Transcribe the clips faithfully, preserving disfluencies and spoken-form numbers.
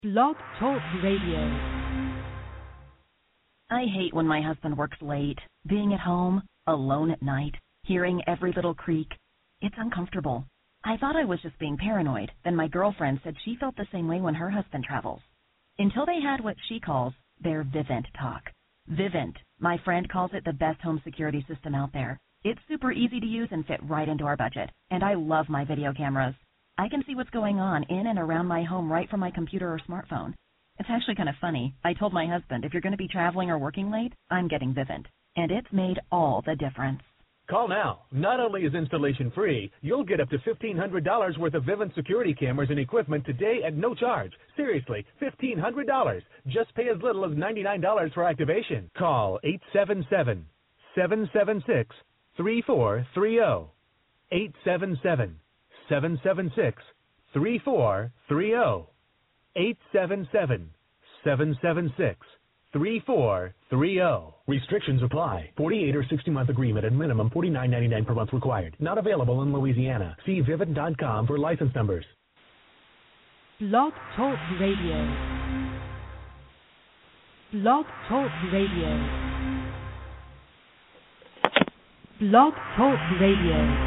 Blog Talk Radio. I hate when my husband works late, being at home, alone at night, hearing every little creak. It's uncomfortable. I thought I was just being paranoid. Then my girlfriend said she felt the same way when her husband travels. Until they had what she calls their Vivint talk. Vivint, my friend calls it the best home security system out there. It's super easy to use and fit right into our budget. And I love my video cameras. I can see what's going on in and around my home right from my computer or smartphone. It's actually kind of funny. I told my husband, if you're going to be traveling or working late, I'm getting Vivint. And it's made all the difference. Call now. Not only is installation free, you'll get up to fifteen hundred dollars worth of Vivint security cameras and equipment today at no charge. Seriously, fifteen hundred dollars. Just pay as little as ninety-nine dollars for activation. Call eight seven seven, seven seven six, three four three zero. eight seven seven, seven seven six, three four three zero. eight seven seven, seven seven six, three four three zero. Restrictions apply. forty-eight or sixty month agreement and minimum forty-nine ninety-nine per month required. Not available in Louisiana. See Vivint dot com for license numbers. Blog Talk Radio. Blog Talk Radio. Blog Talk Radio.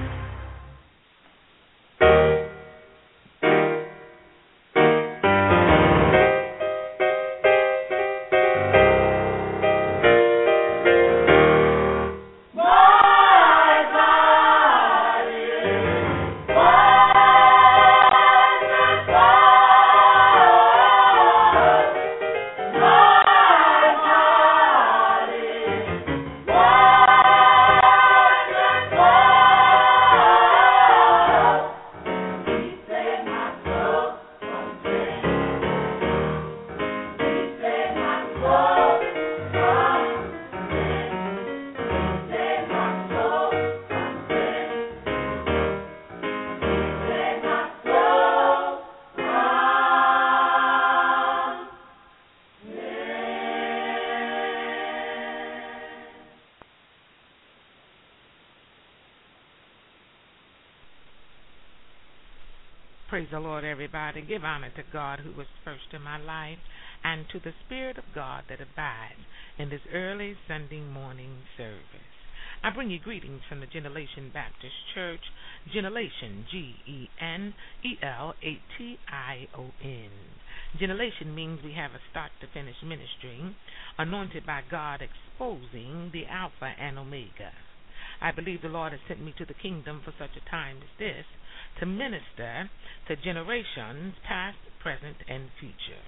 Praise the Lord, everybody. Give honor to God who was first in my life and to the Spirit of God that abides in this early Sunday morning service. I bring you greetings from the Generation Baptist Church, Generation, G E N E L A T I O N. Generation means we have a start-to-finish ministry, anointed by God, exposing the Alpha and Omega. I believe the Lord has sent me to the kingdom for such a time as this, to minister to generations past, present, and future.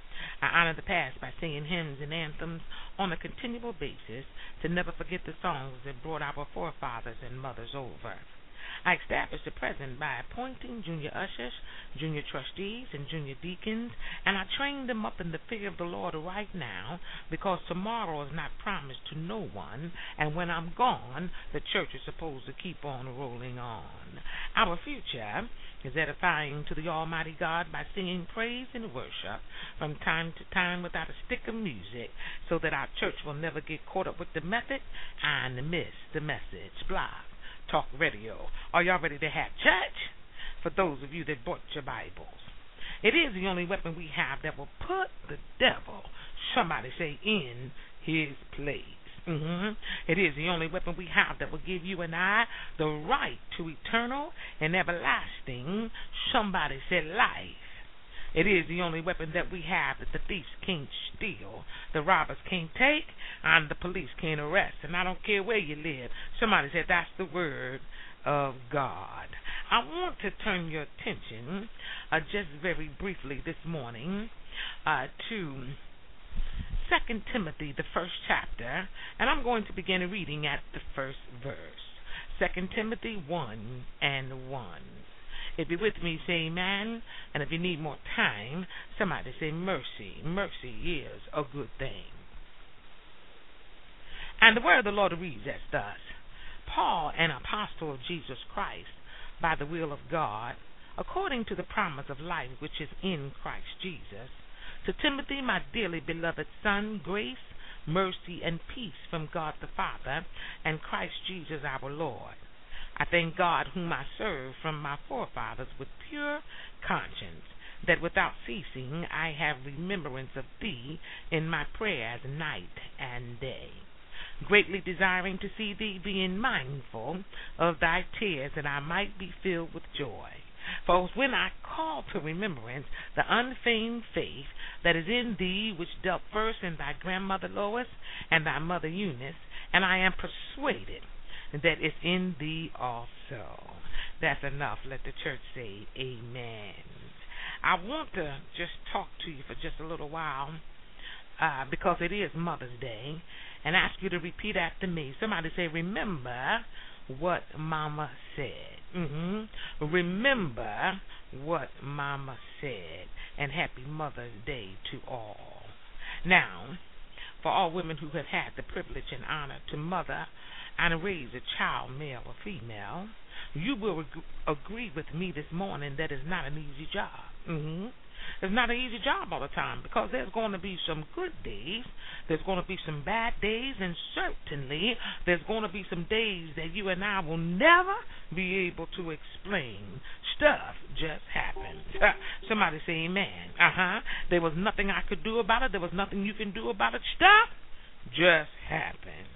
I honor the past by singing hymns and anthems on a continual basis to never forget the songs that brought our forefathers and mothers over. I establish the present by appointing junior ushers, junior trustees, and junior deacons, and I train them up in the fear of the Lord right now, because tomorrow is not promised to no one, and when I'm gone, the church is supposed to keep on rolling on. Our future is edifying to the Almighty God by singing praise and worship from time to time without a stick of music, so that our church will never get caught up with the method and miss the message. Blah. Talk Radio. Are y'all ready to have church? For those of you that bought your Bibles, it is the only weapon we have that will put the devil, somebody say, in his place. Mm-hmm. It is the only weapon we have that will give you and I the right to eternal and everlasting, somebody said, life. It is the only weapon that we have that the thieves can't steal, the robbers can't take, and the police can't arrest. And I don't care where you live. Somebody said that's the word of God. I want to turn your attention uh, just very briefly this morning uh, to Second Timothy, the first chapter, and I'm going to begin reading at the first verse. Second Timothy one and one. If you're with me, say amen. And if you need more time, somebody say mercy. Mercy is a good thing. And the word of the Lord reads as thus: Paul, an apostle of Jesus Christ, by the will of God, according to the promise of life which is in Christ Jesus, to Timothy, my dearly beloved son, grace, mercy, and peace from God the Father and Christ Jesus our Lord. I thank God whom I serve from my forefathers with pure conscience, that without ceasing I have remembrance of thee in my prayers night and day, greatly desiring to see thee, being mindful of thy tears, that I might be filled with joy. For when I call to remembrance the unfeigned faith that is in thee, which dwelt first in thy grandmother Lois and thy mother Eunice, and I am persuaded that it's in thee also. That's enough. Let the church say amen. I want to just talk to you for just a little while uh, because it is Mother's Day, and ask you to repeat after me. Somebody say, remember what Mama said. Mm-hmm. Remember what Mama said. And happy Mother's Day to all. Now, for all women who have had the privilege and honor to mother and raise a child, male or female, you will ag- agree with me this morning that it's not an easy job. Mm-hmm. It's not an easy job all the time, because there's going to be some good days, there's going to be some bad days, and certainly there's going to be some days that you and I will never be able to explain. Stuff just happens. Somebody say amen. Uh-huh. There was nothing I could do about it. There was nothing you can do about it. Stuff just happens.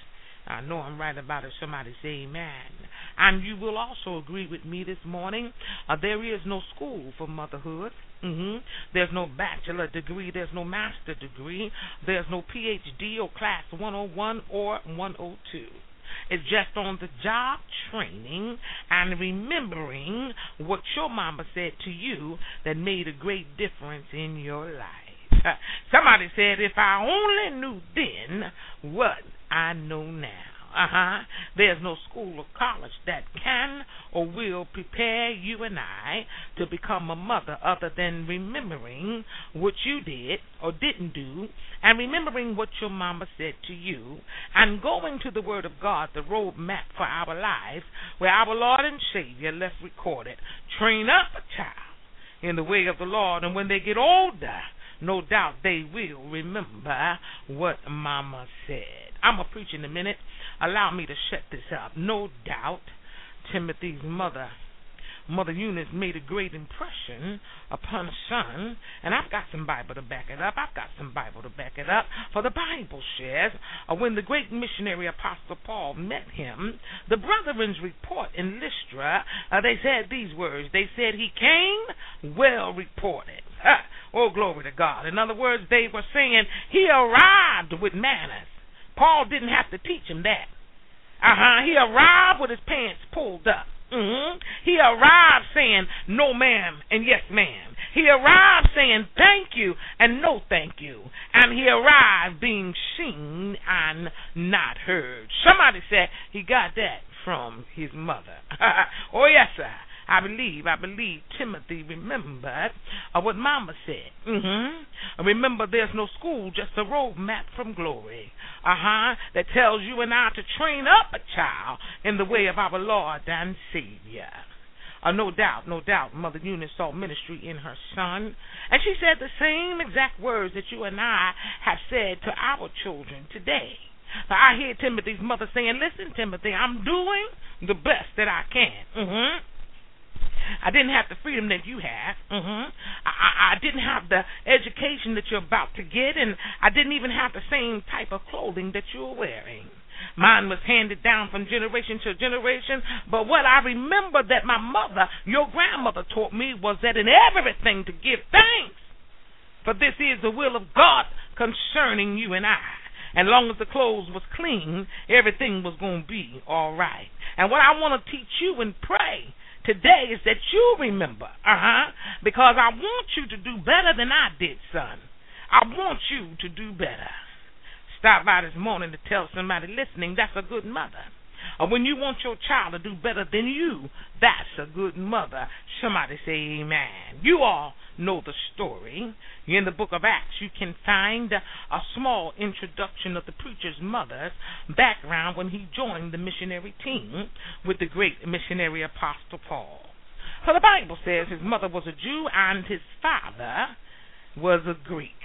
I know I'm right about it. Somebody say amen. And you will also agree with me this morning, uh, there is no school for motherhood. Mm-hmm. There's no bachelor degree. There's no master degree. There's no P H D or class one oh one or one oh two. It's just on the job training and remembering what your mama said to you that made a great difference in your life. Somebody said, if I only knew then what I know now. Uh-huh. There's no school or college that can or will prepare you and I to become a mother other than remembering what you did or didn't do, and remembering what your mama said to you, and going to the Word of God, the road map for our lives, where our Lord and Savior left recorded, train up a child in the way of the Lord, and when they get older, no doubt they will remember what mama said. I'm going to preach in a minute. Allow me to shut this up. No doubt Timothy's mother, Mother Eunice, made a great impression upon her son, and I've got some Bible to back it up. I've got some Bible to back it up. For the Bible says, uh, when the great missionary Apostle Paul met him, the brethren's report in Lystra, uh, they said these words. They said he came well reported. Ha! Oh, glory to God. In other words, they were saying he arrived with manners. Paul didn't have to teach him that. Uh-huh. He arrived with his pants pulled up. Mm-hmm. He arrived saying no ma'am and yes ma'am. He arrived saying thank you and no thank you. And he arrived being seen and not heard. Somebody said he got that from his mother. Oh, yes, sir. I believe, I believe Timothy remembered uh, what Mama said. Mm-hmm. Remember, there's no school, just a road map from glory. Uh-huh. That tells you and I to train up a child in the way of our Lord and Savior. Uh, no doubt, no doubt, Mother Eunice saw ministry in her son. And she said the same exact words that you and I have said to our children today. So I hear Timothy's mother saying, listen, Timothy, I'm doing the best that I can. Mm-hmm. I didn't have the freedom that you have. Mm-hmm. I, I didn't have the education that you're about to get, and I didn't even have the same type of clothing that you're wearing. Mine was handed down from generation to generation, but what I remember that my mother, your grandmother, taught me was that in everything to give thanks, for this is the will of God concerning you and I. And long as the clothes was clean, everything was going to be all right. And what I want to teach you and pray today is that you remember, uh-huh, because I want you to do better than I did, son. I want you to do better. Stop by this morning to tell somebody listening that's a good mother. Or when you want your child to do better than you, that's a good mother. Somebody say amen. You all know the story. In the book of Acts, you can find a small introduction of the preacher's mother's background when he joined the missionary team with the great missionary Apostle Paul. So the Bible says his mother was a Jew and his father was a Greek.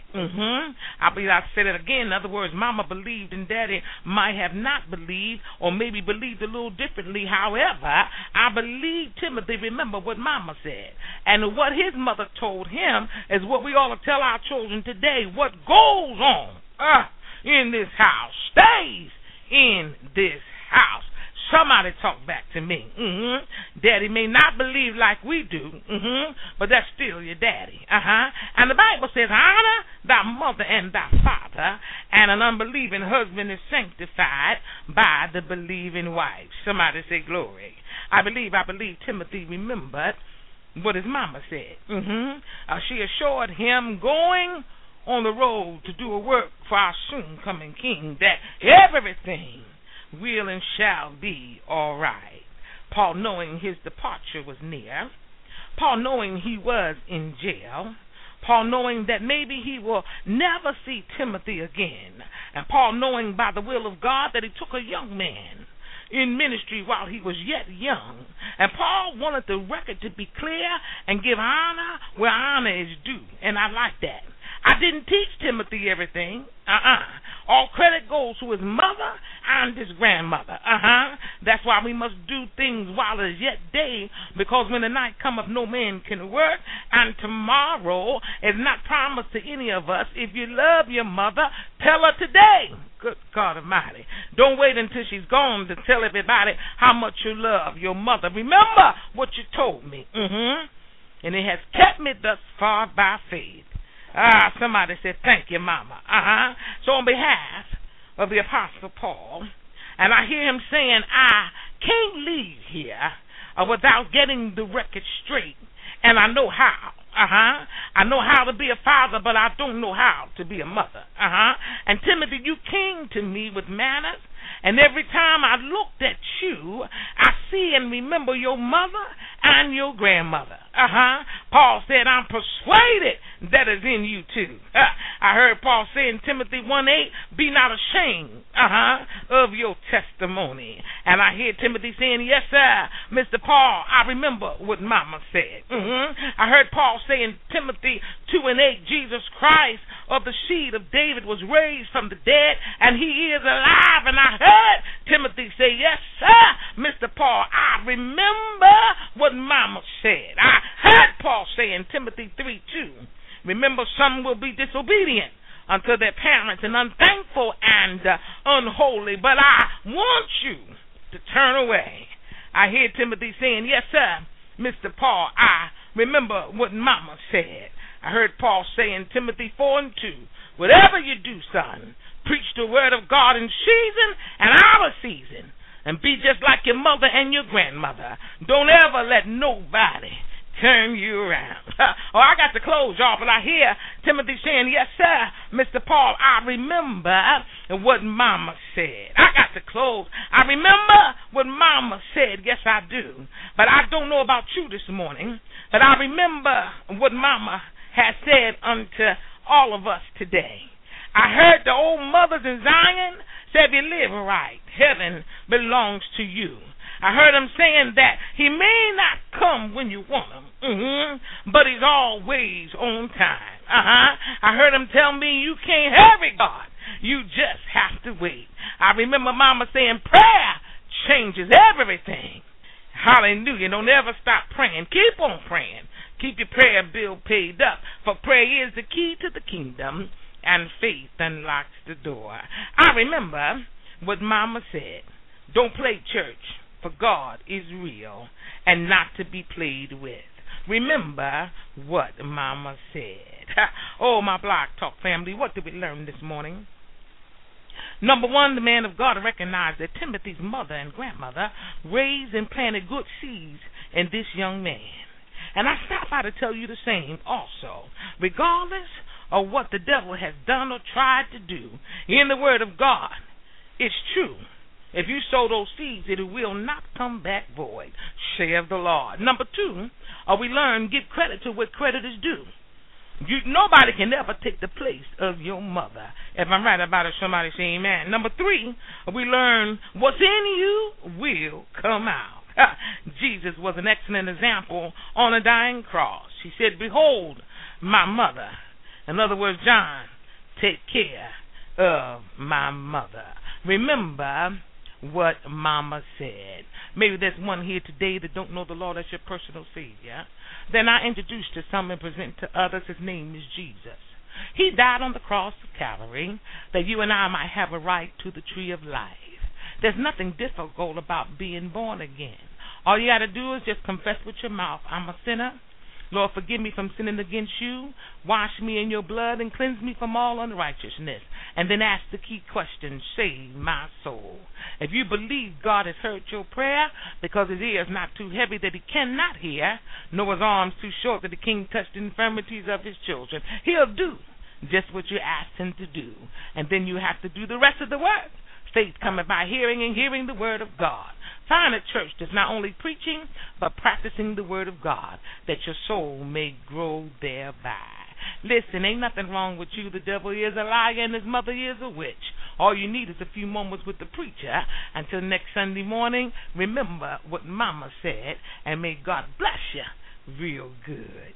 Mm-hmm. I believe I said it again. In other words, Mama believed and Daddy might have not believed, or maybe believed a little differently. However, I believe Timothy remembered what Mama said. And what his mother told him is what we ought to tell our children today. What goes on uh, in this house stays in this house. Somebody talk back to me. Mm-hmm. Daddy may not believe like we do, mm-hmm, but that's still your daddy. Uh-huh. And the Bible says, honor thy mother and thy father, and an unbelieving husband is sanctified by the believing wife. Somebody say glory. I believe, I believe Timothy remembered what his mama said. Mm-hmm. Uh, she assured him going on the road to do a work for our soon-coming King, that everything will and shall be all right. Paul, knowing his departure was near, Paul, knowing he was in jail, Paul, knowing that maybe he will never see Timothy again, and Paul, knowing by the will of God that he took a young man in ministry while he was yet young, and Paul wanted the record to be clear and give honor where honor is due, and I like that. I didn't teach Timothy everything. Uh-uh. All credit goes to his mother and his grandmother. Uh-huh. That's why we must do things while it is yet day, because when the night cometh, no man can work, and tomorrow is not promised to any of us. If you love your mother, tell her today. Good God Almighty. Don't wait until she's gone to tell everybody how much you love your mother. Remember what you told me. Mm-hmm. And it has kept me thus far by faith. Ah, somebody said, thank you, Mama. Uh-huh. So on behalf of the Apostle Paul, and I hear him saying, I can't leave here uh, without getting the record straight, and I know how. Uh-huh. I know how to be a father, but I don't know how to be a mother. Uh-huh. And Timothy, you came to me with manners, and every time I looked at you, I see and remember your mother and your grandmother. Uh-huh. Paul said, I'm persuaded that is in you too. Uh, I heard Paul say in Timothy one eight, be not ashamed uh-huh, of your testimony. And I hear Timothy saying, yes, sir, Mister Paul, I remember what Mama said. Mm-hmm. I heard Paul say in Timothy two and eight, Jesus Christ of the seed of David was raised from the dead, and he is alive. And I heard Timothy say, yes, sir, Mister Paul, I remember what Mama said. I heard Paul say in Timothy three two, remember, some will be disobedient unto their parents and unthankful and uh, unholy, but I want you to turn away. I hear Timothy saying, yes, sir, Mister Paul, I remember what Mama said. I heard Paul say in Timothy four and two, whatever you do, son, preach the word of God in season and out of season, and be just like your mother and your grandmother. Don't ever let nobody turn you around. Oh, I got to close, y'all, but I hear Timothy saying, yes, sir, Mister Paul, I remember what Mama said. I got to close. I remember what Mama said. Yes, I do. But I don't know about you this morning, but I remember what Mama has said unto all of us today. I heard the old mothers in Zion say, if you live right, heaven belongs to you. I heard him saying that he may not come when you want him, mm-hmm, but he's always on time. Uh-huh. I heard him tell me you can't hurry God. You just have to wait. I remember Mama saying prayer changes everything. Hallelujah. Don't ever stop praying. Keep on praying. Keep your prayer bill paid up, for prayer is the key to the kingdom, and faith unlocks the door. I remember what Mama said. Don't play church, for God is real and not to be played with. Remember what Mama said. Oh, my Blog Talk family, what did we learn this morning? Number one, the man of God recognized that Timothy's mother and grandmother raised and planted good seeds in this young man. And I stop by to tell you the same also. Regardless of what the devil has done or tried to do, in the word of God, it's true. If you sow those seeds, it will not come back void, saith the Lord. Number two, uh, we learn give credit to what credit is due. You, nobody can ever take the place of your mother. If I'm right about it, somebody say amen. Number three, uh, we learn what's in you will come out. Jesus was an excellent example on a dying cross. He said, behold my mother, In other words, John, take care of my mother. Remember what Mama said. Maybe there's one here today that don't know the Lord as your personal Savior. Then I introduce to some and present to others, his name is Jesus. He died on the cross of Calvary that you and I might have a right to the tree of life. There's nothing difficult about being born again. All you got to do is just confess with your mouth, I'm a sinner. Lord, forgive me from sinning against you. Wash me in your blood and cleanse me from all unrighteousness. And then ask the key question, save my soul. If you believe God has heard your prayer because his ear is not too heavy that he cannot hear, nor his arms too short that he can't touch the infirmities of his children, he'll do just what you asked him to do. And then you have to do the rest of the work. Faith cometh by hearing, and hearing the word of God. Find a church that's not only preaching, but practicing the word of God, that your soul may grow thereby. Listen, ain't nothing wrong with you. The devil is a liar, and his mother is a witch. All you need is a few moments with the preacher. Until next Sunday morning, remember what Mama said, and may God bless you real good.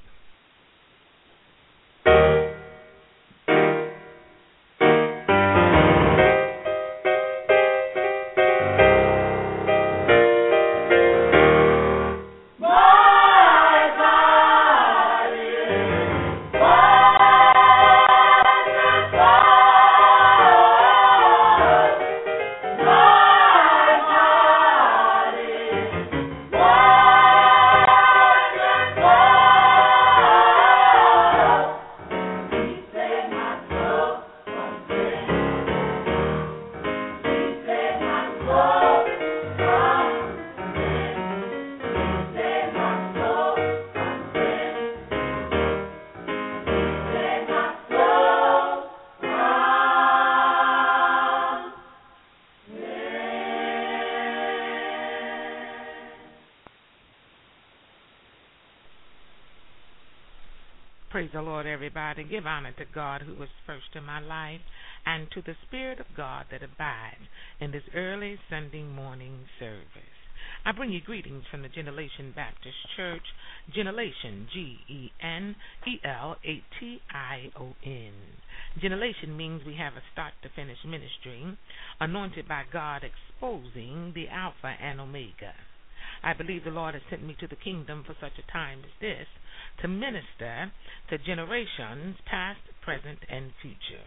Praise the Lord, everybody. Give honor to God who was first in my life, and to the Spirit of God that abides in this early Sunday morning service. I bring you greetings from the Generation Baptist Church, Generation, G E N E L A T I O N. Generation means we have a start-to-finish ministry, anointed by God, exposing the Alpha and Omega. I believe the Lord has sent me to the kingdom for such a time as this, to minister to generations past, present, and future.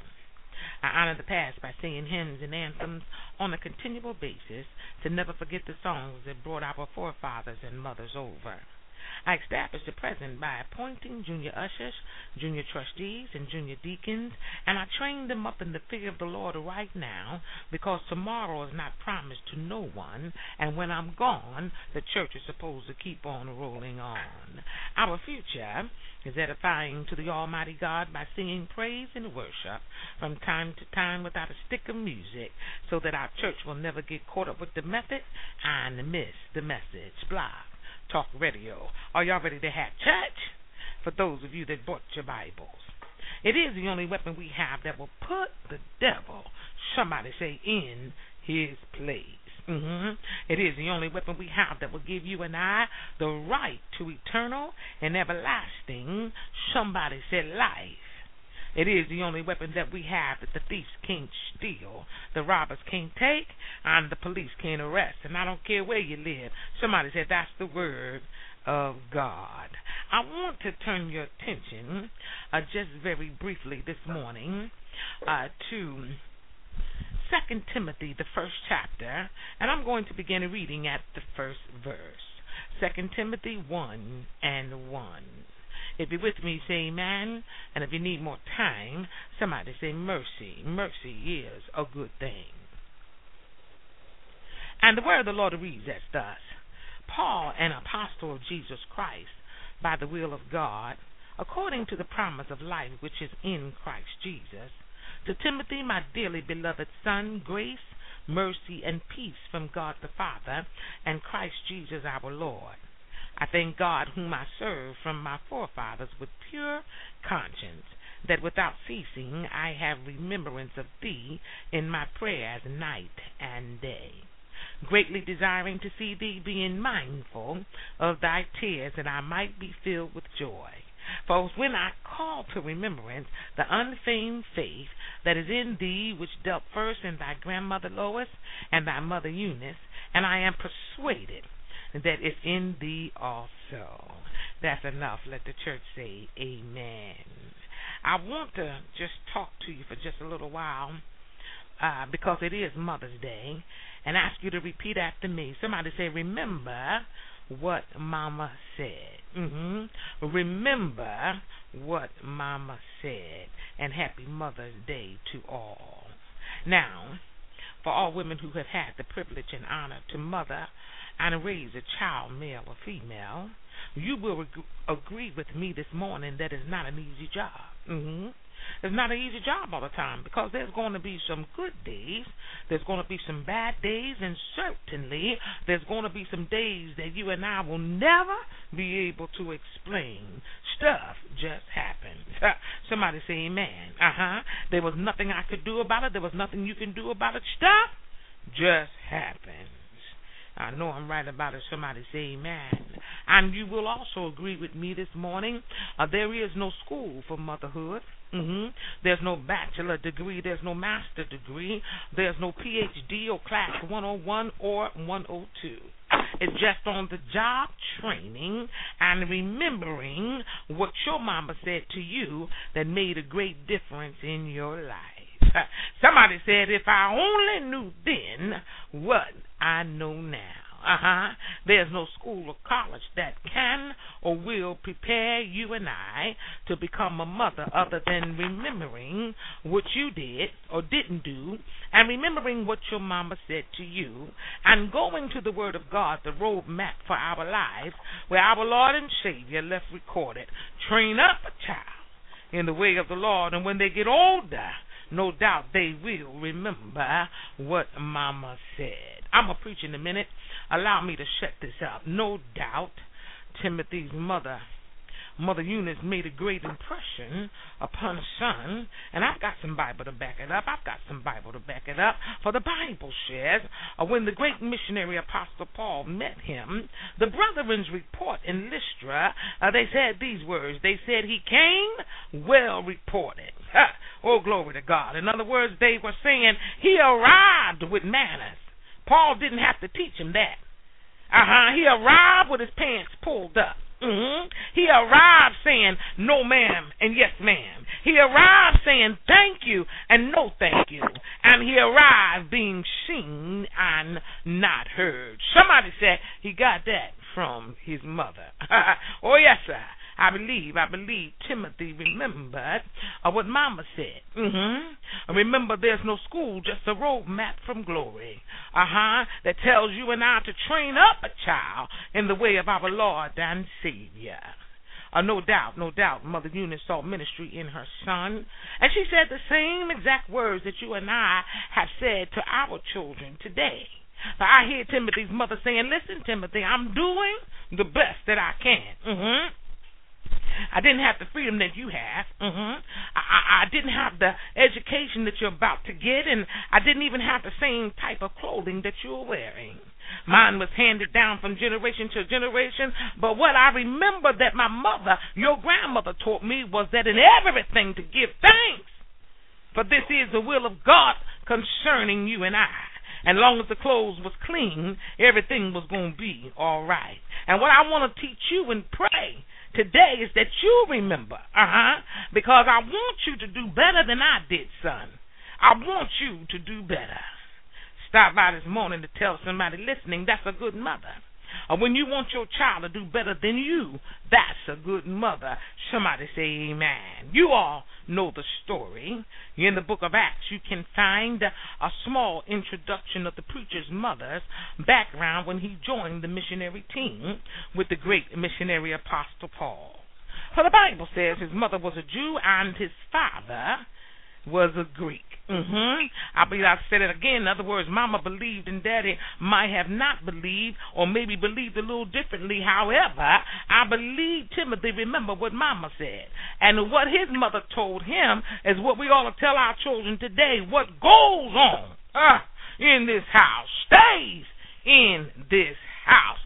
I honor the past by singing hymns and anthems on a continual basis to never forget the songs that brought our forefathers and mothers over. I establish the present by appointing junior ushers, junior trustees, and junior deacons, and I train them up in the fear of the Lord right now, because tomorrow is not promised to no one, and when I'm gone, the church is supposed to keep on rolling on. Our future is edifying to the Almighty God by singing praise and worship from time to time without a stick of music, so that our church will never get caught up with the method and miss the message. Blah. Talk Radio. Are y'all ready to have church? For those of you that bought your Bibles, it is the only weapon we have that will put the devil, somebody say, in his place. Mm-hmm. It is the only weapon we have that will give you and I the right to eternal and everlasting, somebody said, life. It is the only weapon that we have that the thieves can't steal, the robbers can't take, and the police can't arrest. And I don't care where you live. Somebody said that's the word of God. I want to turn your attention uh, just very briefly this morning uh, to Second Timothy, the first chapter, and I'm going to begin reading at the first verse. Second Timothy one and one. If you're with me, say amen. And if you need more time, somebody say mercy. Mercy is a good thing. And the word of the Lord reads as thus: Paul, an apostle of Jesus Christ, by the will of God, according to the promise of life which is in Christ Jesus, to Timothy, my dearly beloved son, grace, mercy, and peace from God the Father and Christ Jesus our Lord. I thank God, whom I serve from my forefathers with pure conscience, that without ceasing I have remembrance of thee in my prayers night and day, greatly desiring to see thee, being mindful of thy tears, that I might be filled with joy. Folks, when I call to remembrance the unfeigned faith that is in thee, which dealt first in thy grandmother Lois and thy mother Eunice, and I am persuaded that is in thee also. That's enough. Let the church say amen. I want to just talk to you for just a little while uh, because it is Mother's Day, and ask you to repeat after me. Somebody say, remember what Mama said. Mm-hmm. Remember what Mama said. And happy Mother's Day to all. Now, for all women who have had the privilege and honor to mother and raise a child, male or female, you will ag- agree with me this morning that it's not an easy job. Mm-hmm. It's not an easy job all the time, because there's going to be some good days, there's going to be some bad days, and certainly there's going to be some days that you and I will never be able to explain. Stuff just happens. Somebody say amen. Uh-huh. There was nothing I could do about it. There was nothing you can do about it. Stuff just happens. I know I'm right about it. Somebody say amen. And you will also agree with me this morning, uh, there is no school for motherhood. Mm-hmm. There's no bachelor degree. There's no master degree. There's no P H D or class one oh one or one oh two. It's just on the job training and remembering what your mama said to you that made a great difference in your life. Somebody said, if I only knew then what I know now. Uh-huh. There's no school or college that can or will prepare you and I to become a mother other than remembering what you did or didn't do, and remembering what your mama said to you, and going to the Word of God, the roadmap for our lives, where our Lord and Savior left recorded, train up a child in the way of the Lord, and when they get older, no doubt they will remember what mama said. I'm going to preach in a minute. Allow me to shut this up. No doubt Timothy's mother, Mother Eunice, made a great impression upon her son, and I've got some Bible to back it up. I've got some Bible to back it up. For the Bible says, uh, when the great missionary Apostle Paul met him, the brethren's report in Lystra, uh, they said these words. They said he came well reported. Ha! Oh, glory to God. In other words, they were saying he arrived with manners. Paul didn't have to teach him that. Uh-huh. He arrived with his pants pulled up. Mm-hmm. He arrived saying no ma'am and yes ma'am. He arrived saying thank you and no thank you. And he arrived being seen and not heard. Somebody said he got that from his mother. Oh, yes, sir. I believe, I believe Timothy remembered uh, what Mama said. Mm-hmm. Remember, there's no school, just a roadmap from glory. Uh-huh. That tells you and I to train up a child in the way of our Lord and Savior. Uh, no doubt, no doubt, Mother Eunice saw ministry in her son. And she said the same exact words that you and I have said to our children today. So I hear Timothy's mother saying, listen, Timothy, I'm doing the best that I can. Mm-hmm. I didn't have the freedom that you have. Mm-hmm. I, I, I didn't have the education that you're about to get, and I didn't even have the same type of clothing that you're wearing. Mine was handed down from generation to generation, but what I remember that my mother, your grandmother, taught me was that in everything to give thanks, for this is the will of God concerning you and I. And long as the clothes was clean, everything was going to be all right. And what I want to teach you and pray today is that you remember, uh-huh, because I want you to do better than I did, son. I want you to do better. Stop by this morning to tell somebody listening that's a good mother. Or when you want your child to do better than you, that's a good mother. Somebody say amen. You all know the story. In the book of Acts, you can find a small introduction of the preacher's mother's background when he joined the missionary team with the great missionary Apostle Paul. For the Bible says his mother was a Jew and his father was a Greek. Mm-hmm. I believe I said it again. In other words, Mama believed and Daddy might have not believed, or maybe believed a little differently. However, I believe Timothy remembered what Mama said. And what his mother told him is what we ought to tell our children today. What goes on uh, in this house stays in this house.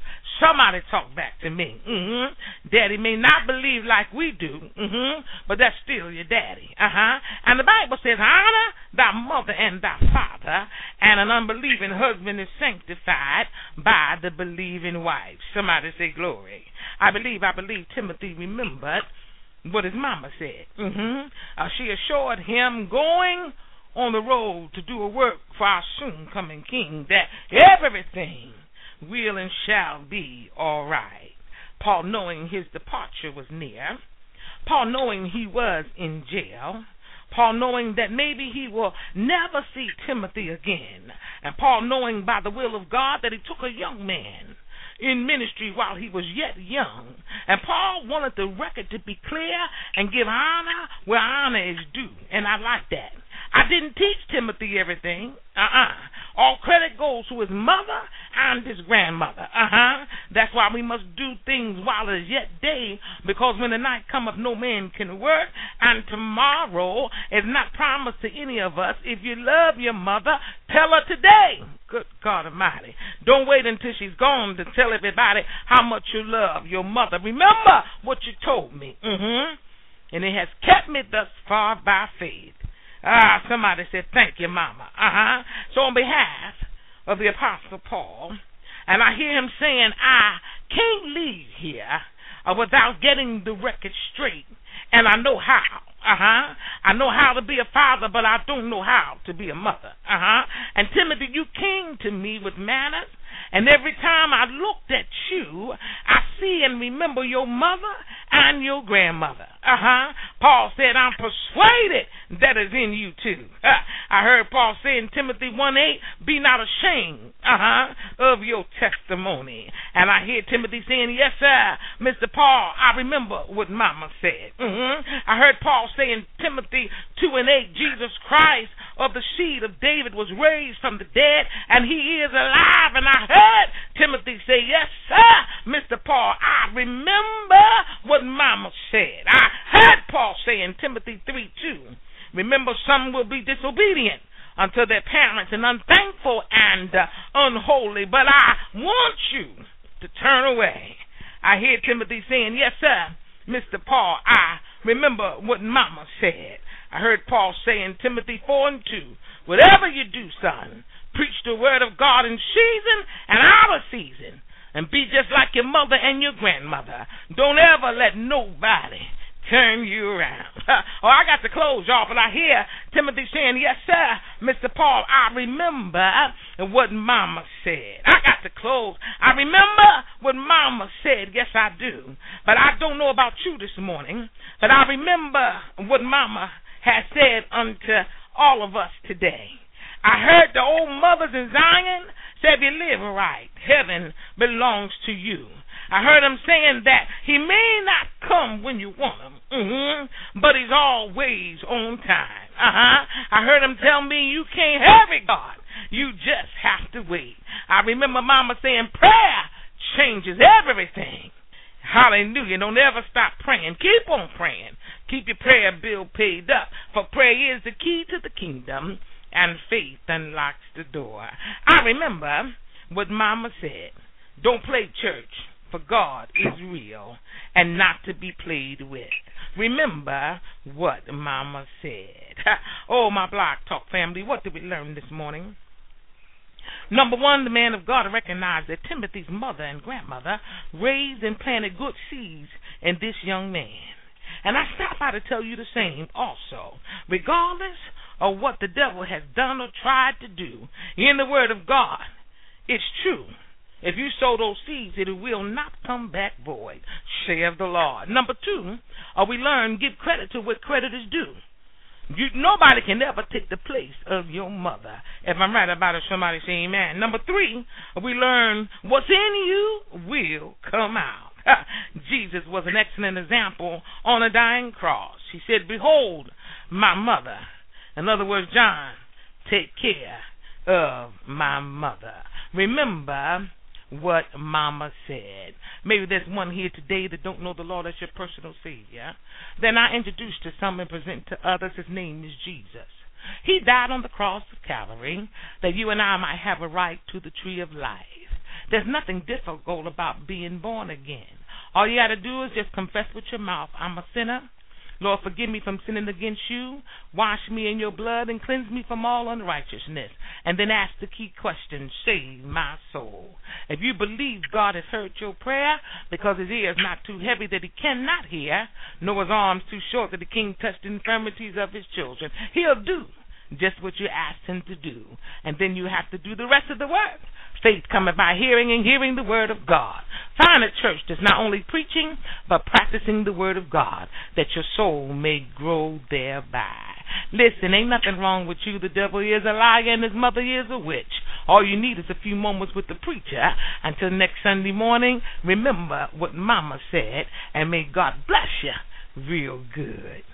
Somebody talk back to me. Mm-hmm. Daddy may not believe like we do, mm-hmm, but that's still your daddy. Uh-huh. And the Bible says, honor thy mother and thy father, and an unbelieving husband is sanctified by the believing wife. Somebody say glory. I believe, I believe Timothy remembered what his mama said. Mm-hmm. Uh, she assured him going on the road to do a work for our soon coming King, that everything will and shall be all right. Paul, knowing his departure was near, Paul, knowing he was in jail, Paul, knowing that maybe he will never see Timothy again, and Paul, knowing by the will of God that he took a young man in ministry while he was yet young, and Paul wanted the record to be clear and give honor where honor is due, and I like that. I didn't teach Timothy everything. Uh-uh. All credit goes to his mother and his grandmother. Uh-huh. That's why we must do things while it is yet day, because when the night cometh, no man can work, and tomorrow is not promised to any of us. If you love your mother, tell her today. Good God Almighty. Don't wait until she's gone to tell everybody how much you love your mother. Remember what you told me. Mm-hmm. And it has kept me thus far by faith. Ah, somebody said, thank you, Mama. Uh-huh. So on behalf of the Apostle Paul, and I hear him saying, I can't leave here uh, without getting the record straight, and I know how. Uh-huh. I know how to be a father, but I don't know how to be a mother. Uh-huh. And Timothy, you came to me with manners, and every time I looked at you, I see and remember your mother and your grandmother. Uh-huh. Paul said, I'm persuaded that is in you too. Uh, I heard Paul say in Timothy one eight, be not ashamed uh-huh, of your testimony. And I hear Timothy saying, yes, sir, Mister Paul, I remember what Mama said. Mm-hmm. I heard Paul say in Timothy two and eight, Jesus Christ of the seed of David was raised from the dead, and he is alive. And I heard Timothy say, yes, sir, Mister Paul, I remember what Mama said. I heard Paul say in Timothy three two, remember, some will be disobedient unto their parents and unthankful and uh, unholy, but I want you to turn away. I hear Timothy saying, yes, sir, Mister Paul, I remember what Mama said. I heard Paul say in Timothy four and two, whatever you do, son, preach the word of God in season and out of season, and be just like your mother and your grandmother. Don't ever let nobody turn you around. Oh, I got to close, y'all, but I hear Timothy saying, yes, sir, Mister Paul, I remember what Mama said. I got to close. I remember what Mama said. Yes, I do. But I don't know about you this morning, but I remember what Mama has said unto all of us today. I heard the old mothers in Zion say, if you live right, heaven belongs to you. I heard him saying that he may not come when you want him, mm-hmm, but he's always on time. Uh-huh. I heard him tell me you can't have it, God. You just have to wait. I remember Mama saying prayer changes everything. Hallelujah. Don't ever stop praying. Keep on praying. Keep your prayer bill paid up, for prayer is the key to the kingdom, and faith unlocks the door. I remember what Mama said. Don't play church, for God is real and not to be played with. Remember what Mama said. Oh, my Blog Talk family, what did we learn this morning? Number one, the man of God recognized that Timothy's mother and grandmother raised and planted good seeds in this young man. And I stop by to tell you the same also. Regardless of what the devil has done or tried to do, in the word of God, it's true. If you sow those seeds, it will not come back void, saith the Lord. Number two, uh, we learn, give credit to what credit is due. You, nobody can ever take the place of your mother. If I'm right about it, somebody say amen. Number three, we learn what's in you will come out. Jesus was an excellent example on a dying cross. He said, behold, my mother. In other words, John, take care of my mother. Remember what Mama said. Maybe there's one here today that don't know the Lord as your personal Savior. Then I introduce to some and present to others, his name is Jesus. He died on the cross of Calvary that you and I might have a right to the tree of life. There's nothing difficult about being born again. All you got to do is just confess with your mouth, I'm a sinner. Lord, forgive me from sinning against you. Wash me in your blood and cleanse me from all unrighteousness. And then ask the key question, save my soul. If you believe God has heard your prayer, because his ear is not too heavy that he cannot hear, nor his arms too short that he can't touch the infirmities of his children, he'll do just what you asked him to do. And then you have to do the rest of the work. Faith cometh by hearing, and hearing the word of God. Find a church that's not only preaching, but practicing the word of God, that your soul may grow thereby. Listen, ain't nothing wrong with you. The devil is a liar, and his mother is a witch. All you need is a few moments with the preacher. Until next Sunday morning, remember what Mama said, and may God bless you real good.